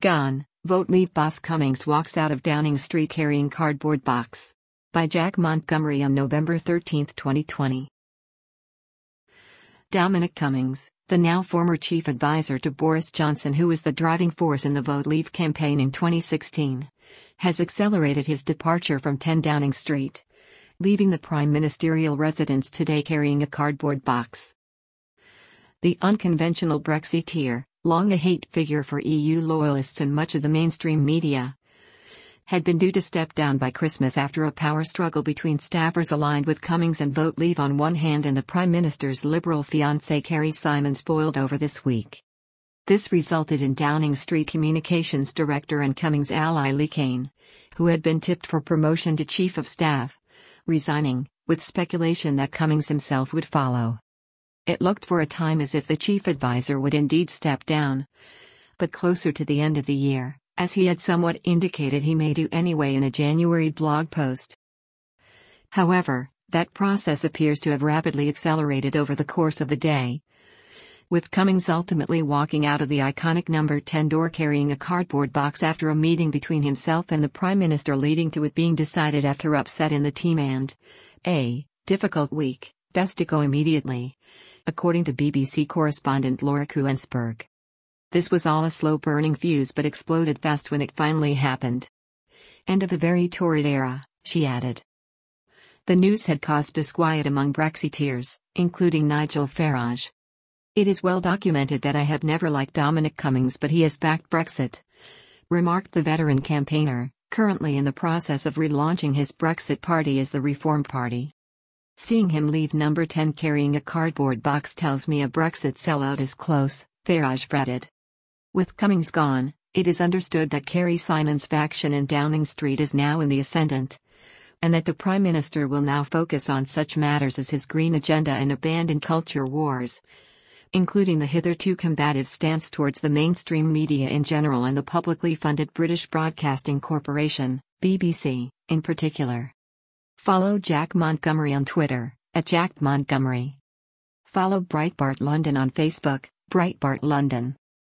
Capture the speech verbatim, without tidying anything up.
Gone, Vote Leave boss Cummings walks out of Downing Street carrying cardboard box. By Jack Montgomery on November thirteenth, twenty twenty. Dominic Cummings, the now former chief advisor to Boris Johnson, who was the driving force in the Vote Leave campaign in twenty sixteen, has accelerated his departure from ten Downing Street, leaving the prime ministerial residence today carrying a cardboard box. The unconventional Brexiteer, long a hate figure for E U loyalists and much of the mainstream media, had been due to step down by Christmas after a power struggle between staffers aligned with Cummings and Vote Leave on one hand and the Prime Minister's Liberal fiancée Carrie Simons boiled over this week. This resulted in Downing Street Communications Director and Cummings ally Lee Cain, who had been tipped for promotion to Chief of Staff, resigning, with speculation that Cummings himself would follow. It looked for a time as if the chief advisor would indeed step down, but closer to the end of the year, as he had somewhat indicated he may do anyway in a January blog post. However, that process appears to have rapidly accelerated over the course of the day, with Cummings ultimately walking out of the iconic number ten door carrying a cardboard box after a meeting between himself and the Prime Minister, leading to it being decided after upset in the team and a difficult week, best to go immediately, according to B B C correspondent Laura Kuenssberg. This was all a slow-burning fuse but exploded fast when it finally happened. End of a very torrid era, she added. The news had caused disquiet among Brexiteers, including Nigel Farage. "It is well documented that I have never liked Dominic Cummings, but he has backed Brexit," remarked the veteran campaigner, currently in the process of relaunching his Brexit party as the Reform Party. "Seeing him leave number ten carrying a cardboard box tells me a Brexit sellout is close," Farage fretted. With Cummings gone, it is understood that Carrie Simons' faction in Downing Street is now in the ascendant, and that the Prime Minister will now focus on such matters as his green agenda and abandon culture wars, including the hitherto combative stance towards the mainstream media in general and the publicly funded British Broadcasting Corporation, B B C, in particular. Follow Jack Montgomery on Twitter, at Jack Montgomery. Follow Breitbart London on Facebook, Breitbart London.